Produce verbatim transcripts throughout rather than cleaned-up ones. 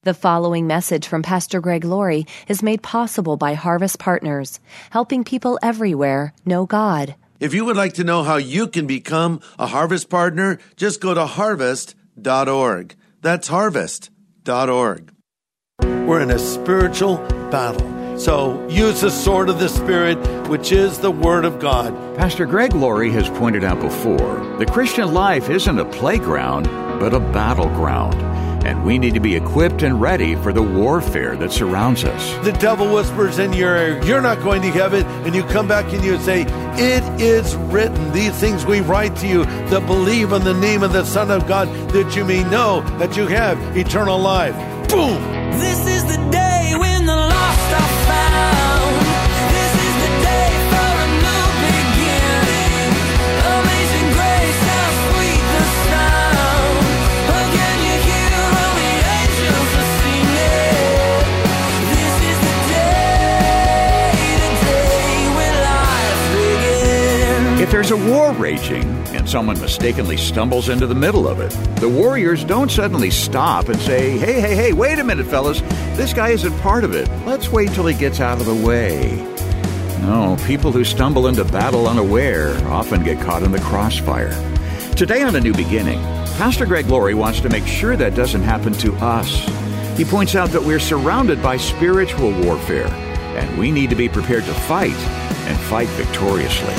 The following message from Pastor Greg Laurie is made possible by Harvest Partners, helping people everywhere know God. If you would like to know how you can become a Harvest Partner, just go to harvest dot org. That's harvest dot org. We're in a spiritual battle. So use the sword of the Spirit, which is the Word of God. Pastor Greg Laurie has pointed out before, the Christian life isn't a playground, but a battleground. And we need to be equipped and ready for the warfare that surrounds us. The devil whispers in your ear, you're not going to heaven, and you come back and you say, it is written, these things we write to you that believe in the name of the Son of God, that you may know that you have eternal life. Boom! This is the day when the lost are found. This is the day for a new beginning. Amazing grace, how sweet the sound. Again you hear all the angels are singing. This is the day, the day when life begins. If there's a war raging and someone mistakenly stumbles into the middle of it, the warriors don't suddenly stop and say, hey, hey, hey, wait a minute, fellas. This guy isn't part of it. Let's wait till he gets out of the way. No, people who stumble into battle unaware often get caught in the crossfire. Today on A New Beginning, Pastor Greg Laurie wants to make sure that doesn't happen to us. He points out that we're surrounded by spiritual warfare, and we need to be prepared to fight and fight victoriously.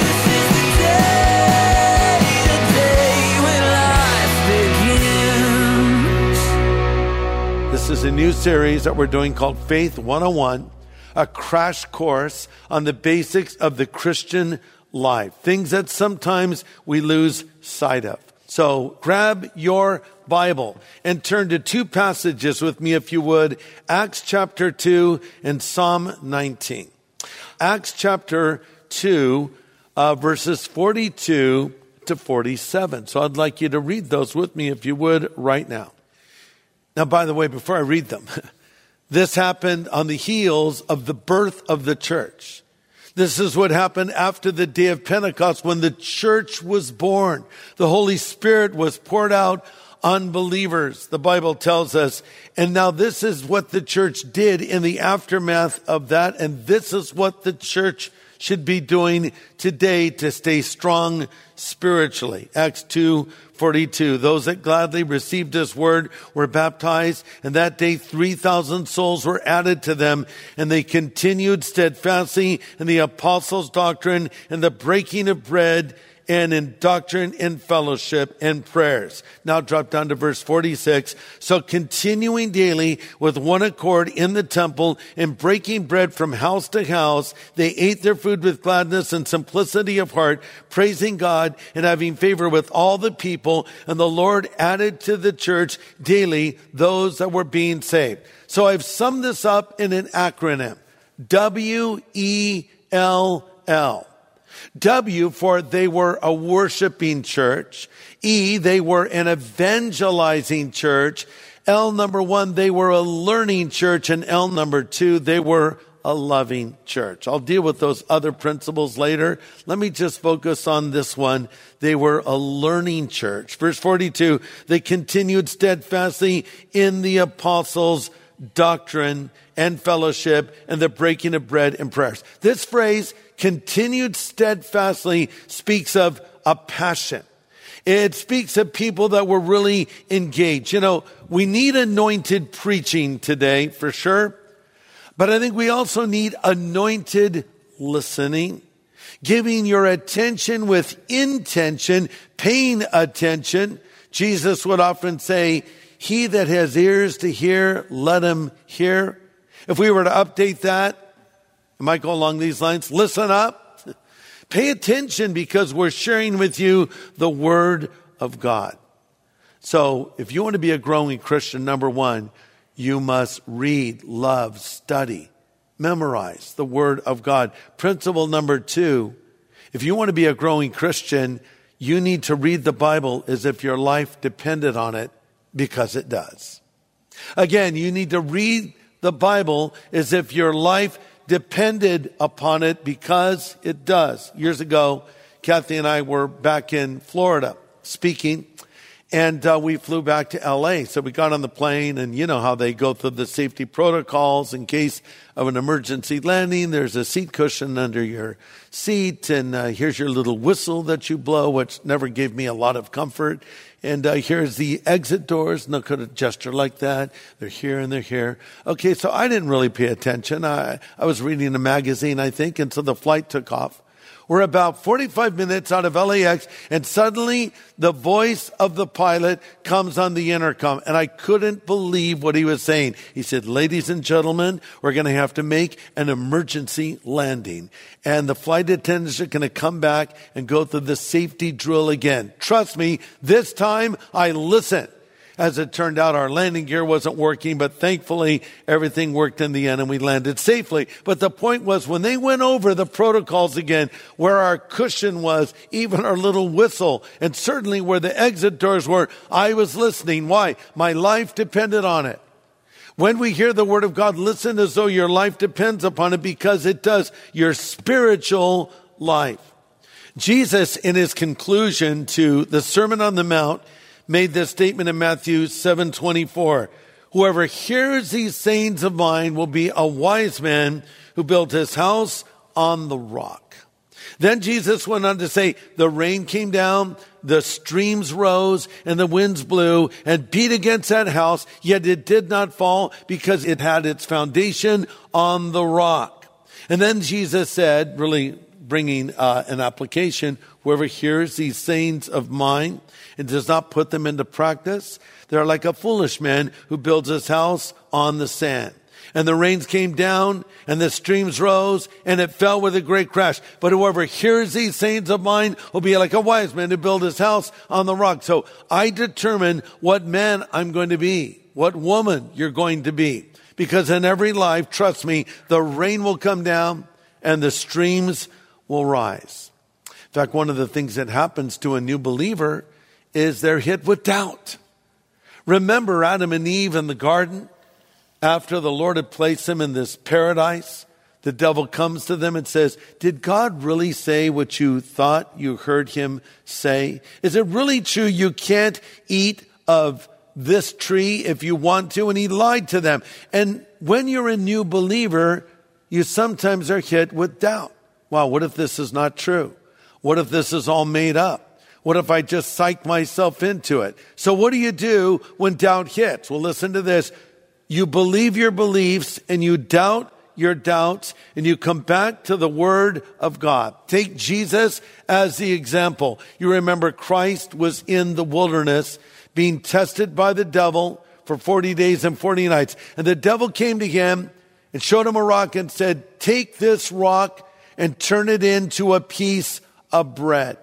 This is a new series that we're doing called Faith one oh one, a crash course on the basics of the Christian life, things that sometimes we lose sight of. So grab your Bible and turn to two passages with me, if you would, Acts chapter two and Psalm nineteen. Acts chapter two, uh, verses forty-two to forty-seven. So I'd like you to read those with me, if you would, right now. Now, by the way, before I read them, this happened on the heels of the birth of the church. This is what happened after the day of Pentecost, when the church was born. The Holy Spirit was poured out on believers, the Bible tells us. And now this is what the church did in the aftermath of that. And this is what the church should be doing today to stay strong spiritually. Acts two forty-two. Those that gladly received his word were baptized, and that day three thousand souls were added to them, and they continued steadfastly in the apostles' doctrine and the breaking of bread, and in doctrine and fellowship and prayers. Now drop down to verse forty-six. So continuing daily with one accord in the temple and breaking bread from house to house, they ate their food with gladness and simplicity of heart, praising God and having favor with all the people. And the Lord added to the church daily those that were being saved. So I've summed this up in an acronym. W E L L. W, for they were a worshiping church. E, they were an evangelizing church. L, number one, they were a learning church. And L, number two, they were a loving church. I'll deal with those other principles later. Let me just focus on this one. They were a learning church. Verse forty-two, they continued steadfastly in the apostles' doctrine and fellowship and the breaking of bread and prayers. This phrase, continued steadfastly, speaks of a passion. It speaks of people that were really engaged. You know, we need anointed preaching today for sure, but I think we also need anointed listening, giving your attention with intention, paying attention. Jesus would often say, he that has ears to hear, let him hear. If we were to update that, it might go along these lines. Listen up. Pay attention, because we're sharing with you the Word of God. So if you want to be a growing Christian, number one, you must read, love, study, memorize the Word of God. Principle number two, if you want to be a growing Christian, you need to read the Bible as if your life depended on it, because it does. Again, you need to read the Bible as if your life depended upon it, because it does. Years ago, Kathy and I were back in Florida speaking, And uh, we flew back to L A. So we got on the plane, and you know how they go through the safety protocols in case of an emergency landing. There's a seat cushion under your seat, and uh, here's your little whistle that you blow, which never gave me a lot of comfort. And uh, here's the exit doors. No could a gesture like that. They're here and they're here. Okay, so I didn't really pay attention. I, I was reading a magazine, I think, and so the flight took off. We're about forty-five minutes out of L A X, and suddenly the voice of the pilot comes on the intercom, and I couldn't believe what he was saying. He said, ladies and gentlemen, we're going to have to make an emergency landing, and the flight attendants are going to come back and go through the safety drill again. Trust me, this time I listened. As it turned out, our landing gear wasn't working, but thankfully everything worked in the end and we landed safely. But the point was, when they went over the protocols again, where our cushion was, even our little whistle, and certainly where the exit doors were, I was listening. Why? My life depended on it. When we hear the word of God, listen as though your life depends upon it, because it does your spiritual life. Jesus, in his conclusion to the Sermon on the Mount, made this statement in Matthew seven twenty-four. Whoever hears these sayings of mine will be a wise man who built his house on the rock. Then Jesus went on to say, the rain came down, the streams rose, and the winds blew and beat against that house, yet it did not fall because it had its foundation on the rock. And then Jesus said, really bringing uh, an application, whoever hears these sayings of mine and does not put them into practice, they're like a foolish man who builds his house on the sand. And the rains came down, and the streams rose, and it fell with a great crash. But whoever hears these sayings of mine will be like a wise man who built his house on the rock. So I determine what man I'm going to be, what woman you're going to be. Because in every life, trust me, the rain will come down, and the streams will rise. In fact, one of the things that happens to a new believer is they're hit with doubt. Remember Adam and Eve in the garden? After the Lord had placed them in this paradise, the devil comes to them and says, did God really say what you thought you heard him say? Is it really true you can't eat of this tree if you want to? And he lied to them. And when you're a new believer, you sometimes are hit with doubt. Wow, what if this is not true? What if this is all made up? What if I just psych myself into it? So what do you do when doubt hits? Well, listen to this. You believe your beliefs and you doubt your doubts, and you come back to the Word of God. Take Jesus as the example. You remember Christ was in the wilderness being tested by the devil for forty days and forty nights. And the devil came to him and showed him a rock and said, take this rock and turn it into a piece of bread.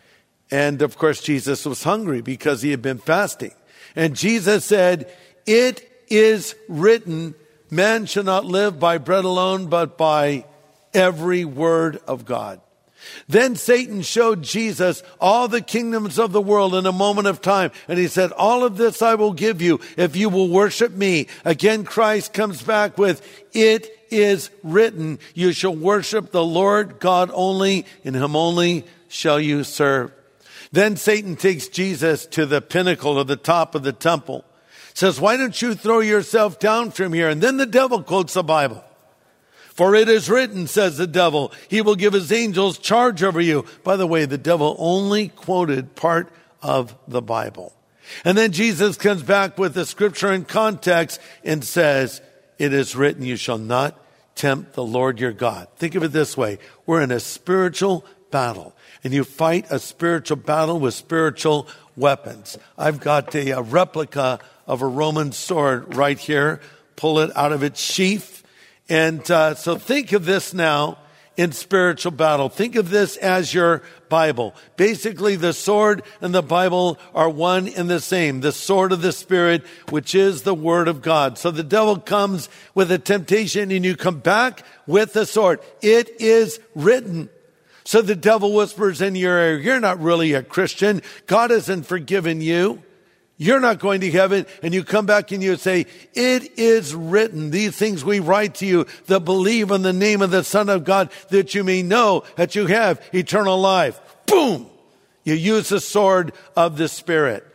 And of course, Jesus was hungry because he had been fasting. And Jesus said, it is written, man shall not live by bread alone, but by every word of God. Then Satan showed Jesus all the kingdoms of the world in a moment of time. And he said, all of this I will give you if you will worship me. Again, Christ comes back with, it is written, you shall worship the Lord God only, in him only shall you serve. Then Satan takes Jesus to the pinnacle of the top of the temple. Says, why don't you throw yourself down from here? And then the devil quotes the Bible. For it is written, says the devil, he will give his angels charge over you. By the way, the devil only quoted part of the Bible. And then Jesus comes back with the scripture in context and says, it is written, you shall not tempt the Lord your God. Think of it this way. We're in a spiritual battle, and you fight a spiritual battle with spiritual weapons. I've got a, a replica of a Roman sword right here. Pull it out of its sheath. And uh, so think of this now in spiritual battle. Think of this as your Bible. Basically, the sword and the Bible are one and the same. The sword of the Spirit, which is the Word of God. So the devil comes with a temptation, and you come back with the sword. It is written. So the devil whispers in your ear, you're not really a Christian. God hasn't forgiven you. You're not going to heaven. And you come back and you say, it is written, these things we write to you that believe in the name of the Son of God, that you may know that you have eternal life. Boom! You use the sword of the Spirit.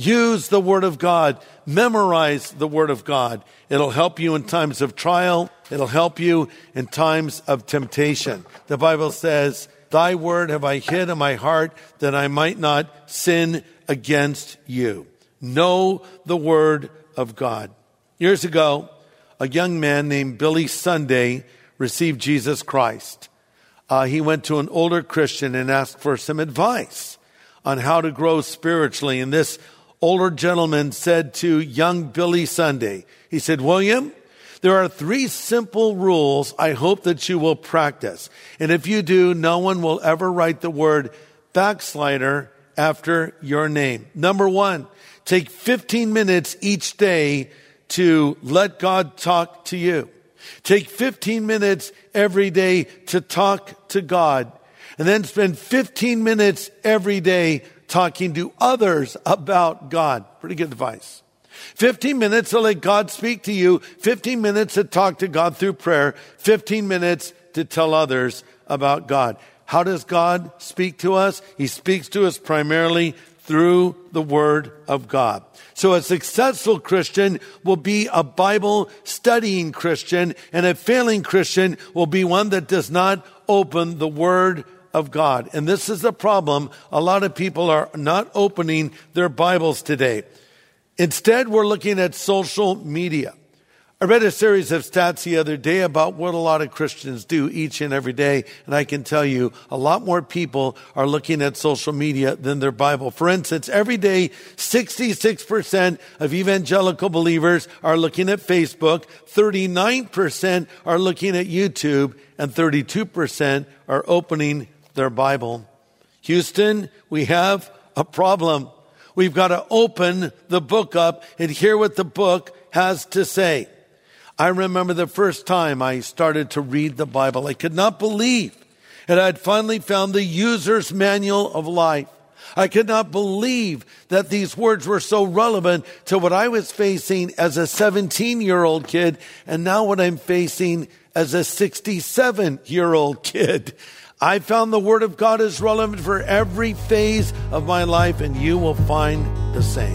Use the Word of God. Memorize the Word of God. It'll help you in times of trial. It'll help you in times of temptation. The Bible says, thy word have I hid in my heart that I might not sin against you. Know the Word of God. Years ago, a young man named Billy Sunday received Jesus Christ. Uh, he went to an older Christian and asked for some advice on how to grow spiritually. And this older gentleman said to young Billy Sunday, he said, William, there are three simple rules I hope that you will practice. And if you do, no one will ever write the word backslider after your name. Number one, take fifteen minutes each day to let God talk to you. Take fifteen minutes every day to talk to God. And then spend fifteen minutes every day talking to others about God. Pretty good advice. fifteen minutes to let God speak to you. fifteen minutes to talk to God through prayer. fifteen minutes to tell others about God. How does God speak to us? He speaks to us primarily through the Word of God. So a successful Christian will be a Bible studying Christian, and a failing Christian will be one that does not open the Word of God. And this is the problem. A lot of people are not opening their Bibles today. Instead, we're looking at social media. I read a series of stats the other day about what a lot of Christians do each and every day, and I can tell you a lot more people are looking at social media than their Bible. For instance, every day, sixty-six percent of evangelical believers are looking at Facebook, thirty-nine percent are looking at YouTube, and thirty-two percent are opening their Bible. Houston, we have a problem. We've got to open the book up and hear what the book has to say. I remember the first time I started to read the Bible. I could not believe that I had finally found the user's manual of life. I could not believe that these words were so relevant to what I was facing as a seventeen-year-old kid, and now what I'm facing as a sixty-seven-year-old kid. I found the Word of God is relevant for every phase of my life, and you will find the same.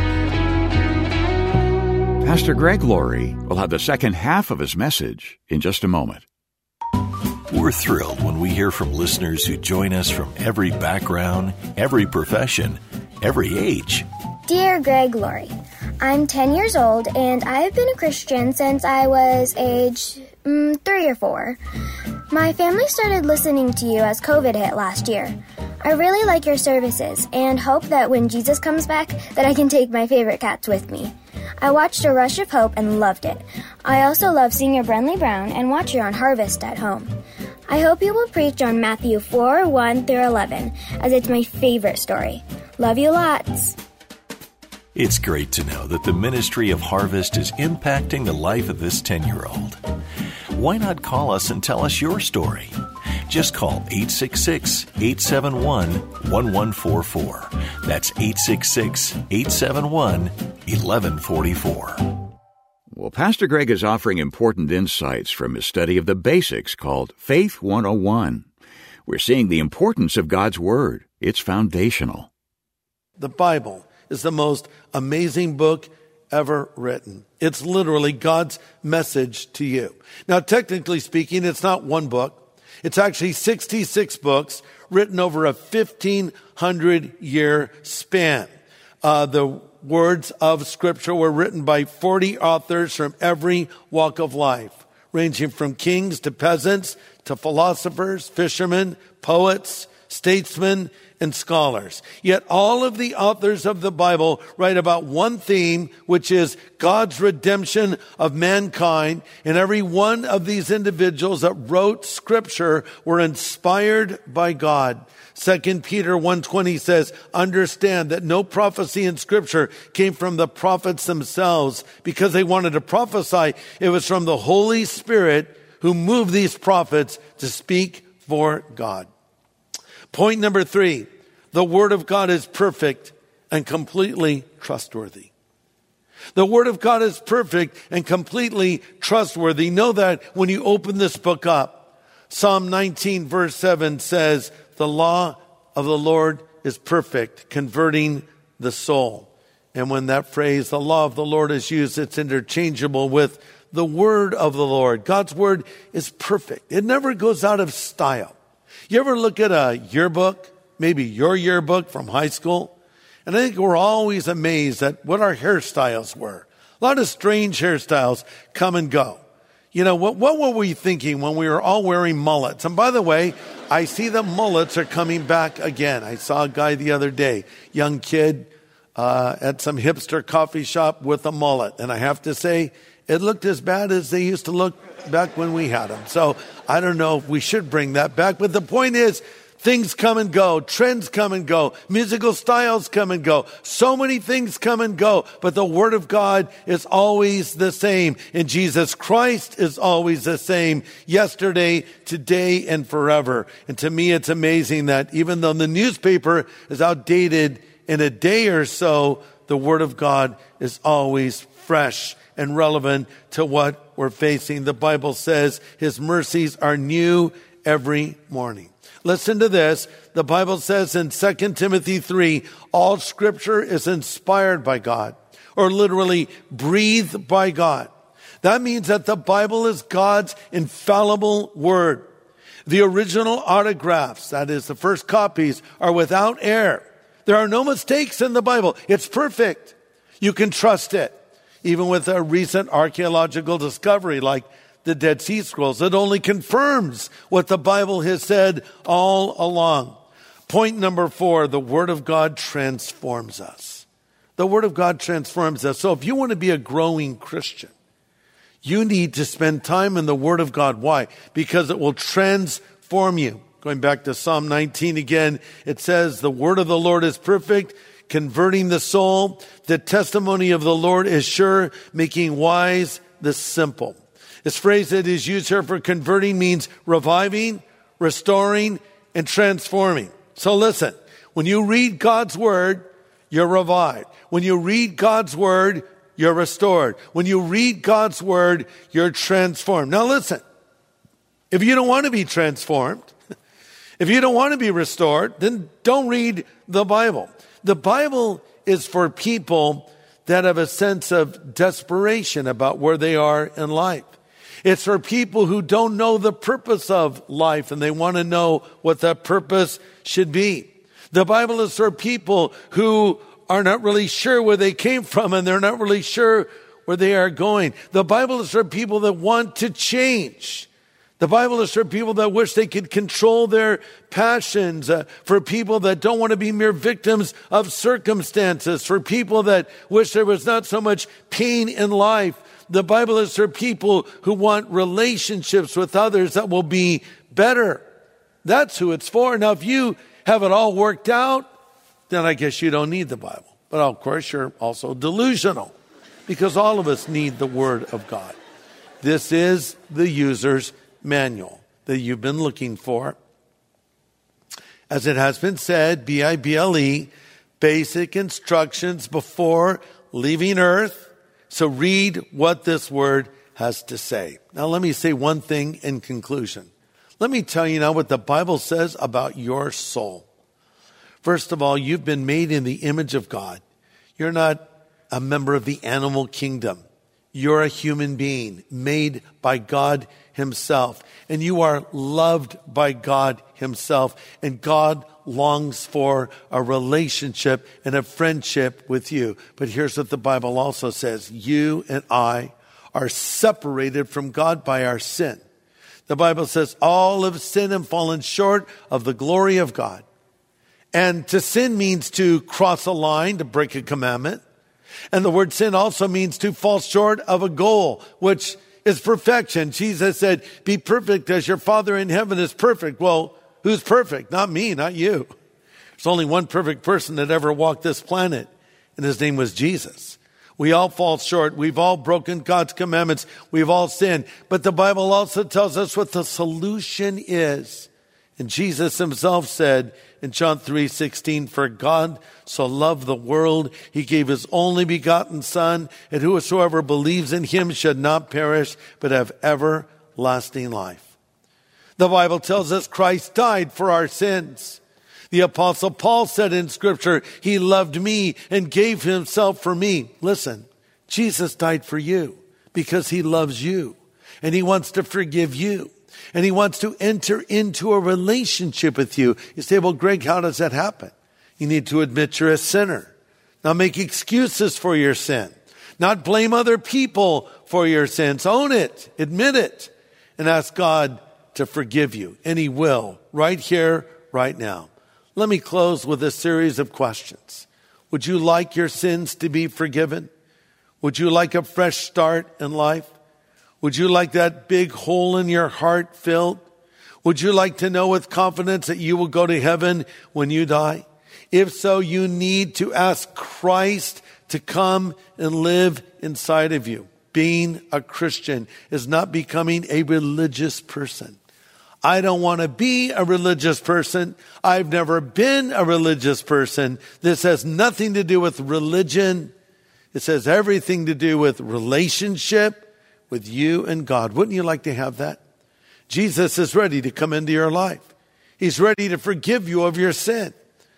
Pastor Greg Laurie will have the second half of his message in just a moment. We're thrilled when we hear from listeners who join us from every background, every profession, every age. Dear Greg Laurie, I'm ten years old and I've been a Christian since I was age mm, three or four. My family started listening to you as COVID hit last year. I really like your services and hope that when Jesus comes back that I can take my favorite cats with me. I watched A Rush of Hope and loved it. I also love Singer Brenley Brown and watch her on Harvest at home. I hope you will preach on Matthew four, one through eleven, as it's my favorite story. Love you lots. It's great to know that the ministry of Harvest is impacting the life of this ten-year-old. Why not call us and tell us your story? Just call eight six six, eight seven one, one one four four. That's eight six six, eight seven one, one one four four. Well, Pastor Greg is offering important insights from his study of the basics called Faith one oh one. We're seeing the importance of God's Word. It's foundational. The Bible is the most amazing book ever written. It's literally God's message to you. Now, technically speaking, it's not one book. It's actually sixty-six books written over a fifteen hundred year span. Uh, the words of Scripture were written by forty authors from every walk of life, ranging from kings to peasants to philosophers, fishermen, poets, statesmen, and scholars. Yet all of the authors of the Bible write about one theme, which is God's redemption of mankind. And every one of these individuals that wrote Scripture were inspired by God. Second Peter one twenty says, understand that no prophecy in Scripture came from the prophets themselves because they wanted to prophesy. It was from the Holy Spirit who moved these prophets to speak for God. Point number three, the Word of God is perfect and completely trustworthy. The Word of God is perfect and completely trustworthy. Know that when you open this book up. Psalm nineteen verse seven says, the law of the Lord is perfect, converting the soul. And when that phrase, the law of the Lord, is used, it's interchangeable with the word of the Lord. God's word is perfect. It never goes out of style. You ever look at a yearbook, maybe your yearbook from high school? And I think we're always amazed at what our hairstyles were. A lot of strange hairstyles come and go. You know, what, what were we thinking when we were all wearing mullets? And by the way, I see the mullets are coming back again. I saw a guy the other day, young kid, uh, at some hipster coffee shop with a mullet. And I have to say, it looked as bad as they used to look back when we had them. So I don't know if we should bring that back. But the point is, things come and go. Trends come and go. Musical styles come and go. So many things come and go. But the Word of God is always the same. And Jesus Christ is always the same. Yesterday, today, and forever. And to me, it's amazing that even though the newspaper is outdated in a day or so, the Word of God is always fresh and relevant to what we're facing. The Bible says His mercies are new every morning. Listen to this. The Bible says in Second Timothy three, all scripture is inspired by God, or literally breathed by God. That means that the Bible is God's infallible word. The original autographs, that is the first copies, are without error. There are no mistakes in the Bible. It's perfect. You can trust it. Even with a recent archaeological discovery like the Dead Sea Scrolls, it only confirms what the Bible has said all along. Point number four, the Word of God transforms us. The Word of God transforms us. So if you want to be a growing Christian, you need to spend time in the Word of God. Why? Because it will transform you. Going back to Psalm nineteen again, it says, the Word of the Lord is perfect, converting the soul. The testimony of the Lord is sure, making wise the simple. This phrase that is used here for converting means reviving, restoring, and transforming. So listen, when you read God's word, you're revived. When you read God's word, you're restored. When you read God's word, you're transformed. Now listen, if you don't want to be transformed, if you don't want to be restored, then don't read the Bible. The Bible is for people that have a sense of desperation about where they are in life. It's for people who don't know the purpose of life and they want to know what that purpose should be. The Bible is for people who are not really sure where they came from and they're not really sure where they are going. The Bible is for people that want to change. The Bible is for people that wish they could control their passions, uh, for people that don't want to be mere victims of circumstances, for people that wish there was not so much pain in life. The Bible is for people who want relationships with others that will be better. That's who it's for. Now, if you have it all worked out, then I guess you don't need the Bible. But of course, you're also delusional because all of us need the Word of God. This is the user's manual that you've been looking for. As it has been said, B I B L E, basic instructions before leaving earth. So read what this word has to say. Now let me say one thing in conclusion. Let me tell you now what the Bible says about your soul. First of all, you've been made in the image of God. You're not a member of the animal kingdom. You're a human being made by God Himself. And you are loved by God Himself. And God longs for a relationship and a friendship with you. But here's what the Bible also says. You and I are separated from God by our sin. The Bible says all have sinned and fallen short of the glory of God. And to sin means to cross a line, to break a commandment. And the word sin also means to fall short of a goal, which is perfection. Jesus said, be perfect as your Father in heaven is perfect. Well, who's perfect? Not me, not you. There's only one perfect person that ever walked this planet, and His name was Jesus. We all fall short. We've all broken God's commandments. We've all sinned. But the Bible also tells us what the solution is. And Jesus Himself said in John three sixteen, for God so loved the world, He gave His only begotten Son, and whosoever believes in Him should not perish, but have everlasting life. The Bible tells us Christ died for our sins. The Apostle Paul said in Scripture, he loved me and gave himself for me. Listen, Jesus died for you because he loves you and he wants to forgive you and he wants to enter into a relationship with you. You say, well, Greg, how does that happen? You need to admit you're a sinner. Now make excuses for your sin. Not blame other people for your sins. Own it, admit it, and ask God to forgive you. And he will, right here, right now. Let me close with a series of questions. Would you like your sins to be forgiven? Would you like a fresh start in life? Would you like that big hole in your heart filled? Would you like to know with confidence that you will go to heaven when you die? If so, you need to ask Christ to come and live inside of you. Being a Christian is not becoming a religious person. I don't want to be a religious person. I've never been a religious person. This has nothing to do with religion. It has everything to do with relationship with you and God. Wouldn't you like to have that? Jesus is ready to come into your life. He's ready to forgive you of your sin.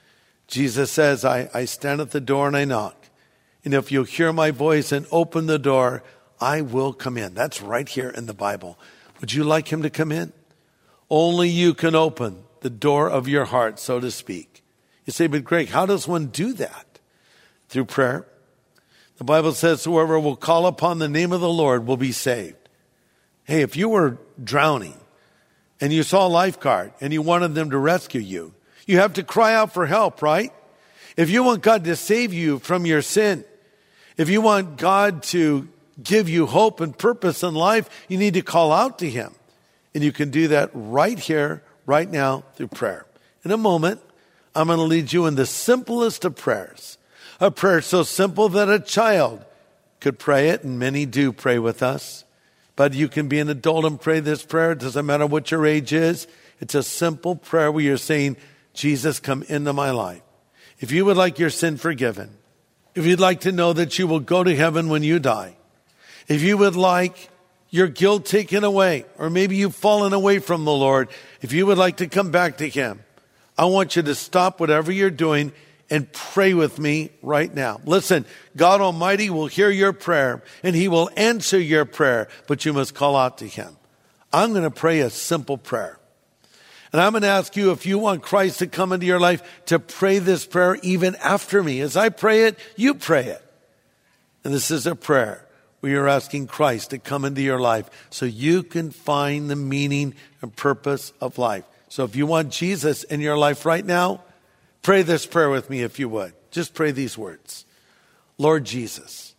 Jesus says, I, I stand at the door and I knock. And if you'll hear my voice and open the door, I will come in. That's right here in the Bible. Would you like him to come in? Only you can open the door of your heart, so to speak. You say, but Greg, how does one do that? Through prayer. The Bible says whoever will call upon the name of the Lord will be saved. Hey, if you were drowning and you saw a lifeguard and you wanted them to rescue you, you have to cry out for help, right? If you want God to save you from your sin, if you want God to give you hope and purpose in life, you need to call out to him. And you can do that right here, right now, through prayer. In a moment, I'm going to lead you in the simplest of prayers. A prayer so simple that a child could pray it, and many do pray with us. But you can be an adult and pray this prayer. It doesn't matter what your age is. It's a simple prayer where you're saying, Jesus, come into my life. If you would like your sin forgiven, if you'd like to know that you will go to heaven when you die, if you would like your guilt taken away, or maybe you've fallen away from the Lord, if you would like to come back to him, I want you to stop whatever you're doing and pray with me right now. Listen, God Almighty will hear your prayer and he will answer your prayer, but you must call out to him. I'm going to pray a simple prayer. And I'm going to ask you, if you want Christ to come into your life, to pray this prayer even after me. As I pray it, you pray it. And this is a prayer where you're asking Christ to come into your life so you can find the meaning and purpose of life. So if you want Jesus in your life right now, pray this prayer with me if you would. Just pray these words. Lord Jesus,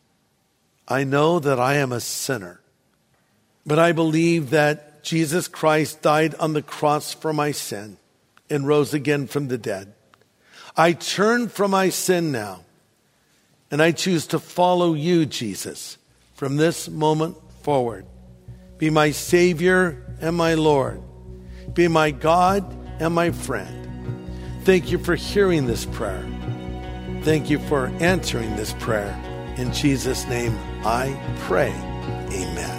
I know that I am a sinner, but I believe that Jesus Christ died on the cross for my sin and rose again from the dead. I turn from my sin now, and I choose to follow you, Jesus, from this moment forward. Be my Savior and my Lord. Be my God and my friend. Thank you for hearing this prayer. Thank you for answering this prayer. In Jesus' name I pray. Amen.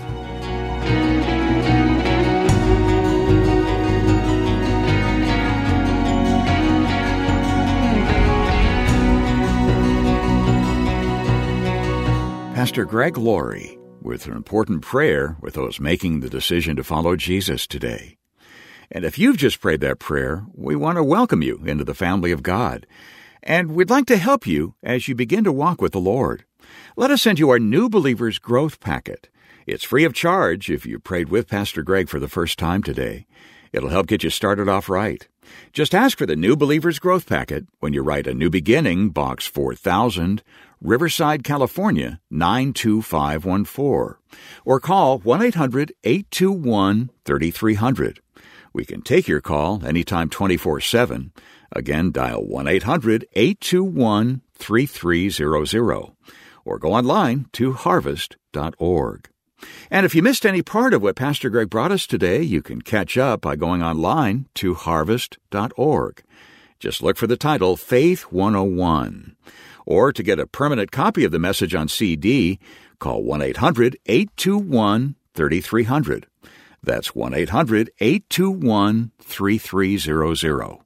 Pastor Greg Laurie with an important prayer with those making the decision to follow Jesus today. And if you've just prayed that prayer, we want to welcome you into the family of God. And we'd like to help you as you begin to walk with the Lord. Let us send you our New Believers Growth Packet. It's free of charge if you prayed with Pastor Greg for the first time today. It'll help get you started off right. Just ask for the New Believers Growth Packet when you write A New Beginning, Box four thousand, Riverside, California, nine two five one four. Or call one eight hundred eight two one three three zero zero. We can take your call anytime twenty-four seven. Again, dial one eight hundred eight two one three three zero zero. Or go online to harvest dot org. And if you missed any part of what Pastor Greg brought us today, you can catch up by going online to harvest dot org. Just look for the title Faith one oh one. Or to get a permanent copy of the message on C D, call one eight hundred eight two one three three zero zero. That's one eight hundred eight two one three three zero zero.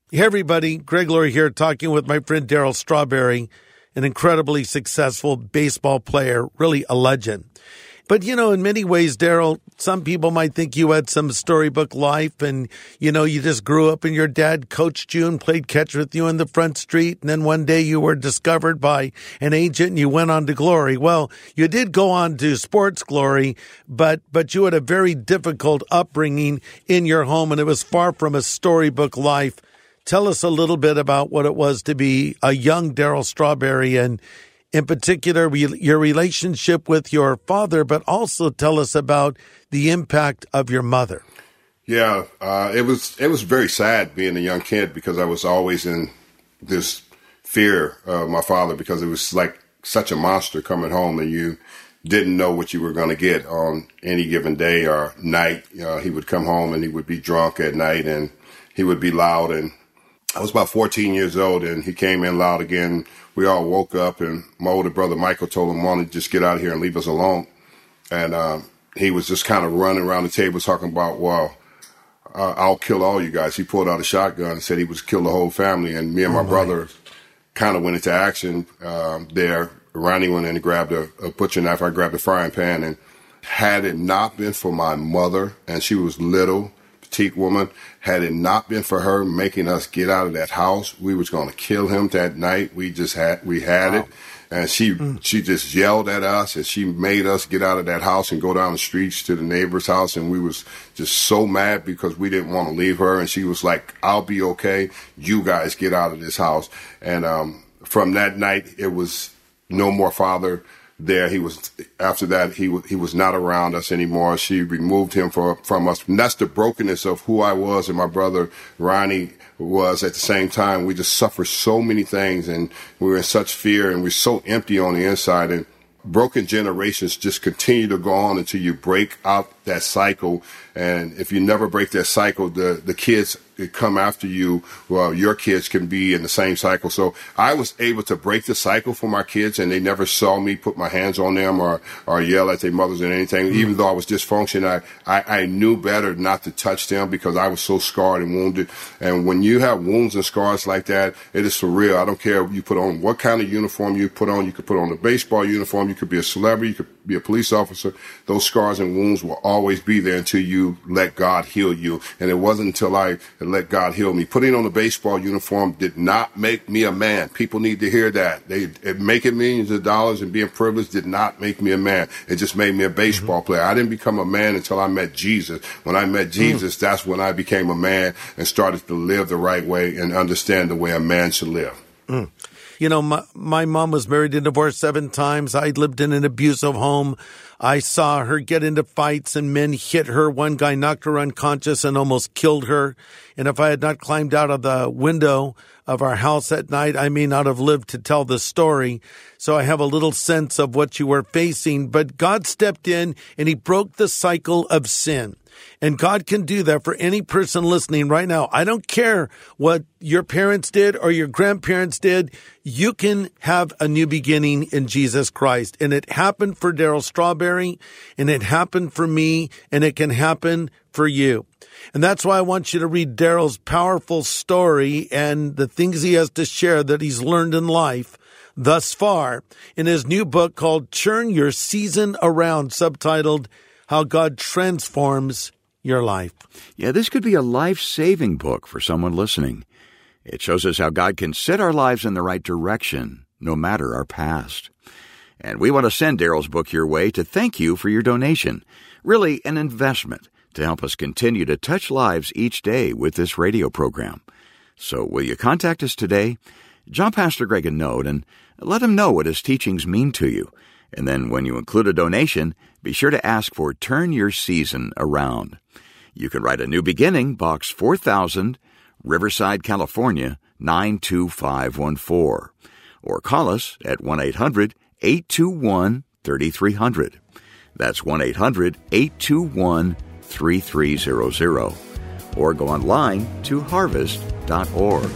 Hey, everybody. Greg Laurie here, talking with my friend Darryl Strawberry, an incredibly successful baseball player, really a legend. But, you know, in many ways, Darryl, some people might think you had some storybook life and, you know, you just grew up and your dad coached you and played catch with you in the front street. And then one day you were discovered by an agent and you went on to glory. Well, you did go on to sports glory, but, but you had a very difficult upbringing in your home and it was far from a storybook life. Tell us a little bit about what it was to be a young Darryl Strawberry and, in particular, your relationship with your father, but also tell us about the impact of your mother. Yeah, uh, it was it was very sad being a young kid because I was always in this fear of my father because it was like such a monster coming home and you didn't know what you were going to get on any given day or night. Uh, he would come home and he would be drunk at night and he would be loud. And I was about fourteen years old and he came in loud again. We all woke up and my older brother Michael told him, "Why don't you just get out of here and leave us alone?" And uh, he was just kind of running around the table talking about, well, uh, I'll kill all you guys. He pulled out a shotgun and said he was kill the whole family. And me and my, oh my. brother kind of went into action uh, there. Ronnie went in and grabbed a, a butcher knife. I grabbed a frying pan. And had it not been for my mother, and she was little, petite woman, had it not been for her making us get out of that house, we was going to kill him that night. We just had, we had wow. it. And she, mm. she just yelled at us and she made us get out of that house and go down the streets to the neighbor's house. And we was just so mad because we didn't want to leave her. And she was like, "I'll be okay. You guys get out of this house." And, um, from that night, it was no more father there. He was, after that, he was, he was not around us anymore. She removed him for, from us. And that's the brokenness of who I was and my brother Ronnie was at the same time. We just suffered so many things and we were in such fear and we're so empty on the inside. And broken generations just continue to go on until you break out that cycle. And if you never break that cycle, the, the kids that come after you, well, your kids can be in the same cycle. So I was able to break the cycle for my kids and they never saw me put my hands on them or, or yell at their mothers or anything. Mm-hmm. Even though I was dysfunctional, I, I, I knew better not to touch them because I was so scarred and wounded. And when you have wounds and scars like that, it is for real. I don't care if you put on what kind of uniform you put on. You could put on a baseball uniform. You could be a celebrity. You could be a police officer. Those scars and wounds will always be there until you let God heal you. And it wasn't until I let God heal me. Putting on a baseball uniform did not make me a man. People need to hear that. They it, making millions of dollars and being privileged did not make me a man. It just made me a baseball mm-hmm. player. I didn't become a man until I met Jesus. When I met Jesus, mm. that's when I became a man and started to live the right way and understand the way a man should live. Mm. You know, my, my mom was married and divorced seven times. I lived in an abusive home. I saw her get into fights and men hit her. One guy knocked her unconscious and almost killed her. And if I had not climbed out of the window of our house at night, I may not have lived to tell the story. So I have a little sense of what you were facing. But God stepped in and he broke the cycle of sin. And God can do that for any person listening right now. I don't care what your parents did or your grandparents did. You can have a new beginning in Jesus Christ. And it happened for Darryl Strawberry, and it happened for me, and it can happen for you. And that's why I want you to read Darryl's powerful story and the things he has to share that he's learned in life thus far in his new book called Turn Your Season Around, subtitled How God Transforms Your Life. Yeah, this could be a life-saving book for someone listening. It shows us how God can set our lives in the right direction, no matter our past. And we want to send Darryl's book your way to thank you for your donation. Really, an investment to help us continue to touch lives each day with this radio program. So will you contact us today? Drop Pastor Greg a note and let him know what his teachings mean to you. And then when you include a donation, be sure to ask for Turn Your Season Around. You can write a New Beginning, Box four thousand, Riverside, California, nine two five one four. Or call us at one eight hundred eight two one three three zero zero. That's one eight hundred eight two one three three zero zero. Or go online to harvest dot org.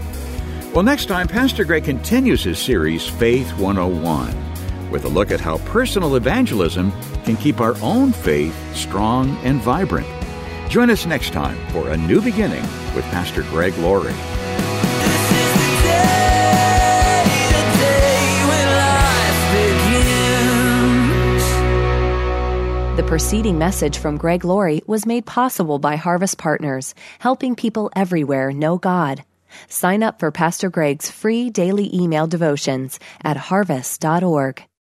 Well, next time, Pastor Greg continues his series, Faith one oh one, with a look at how personal evangelism can keep our own faith strong and vibrant. Join us next time for A New Beginning with Pastor Greg Laurie. The preceding message from Greg Laurie was made possible by Harvest Partners, helping people everywhere know God. Sign up for Pastor Greg's free daily email devotions at harvest dot org.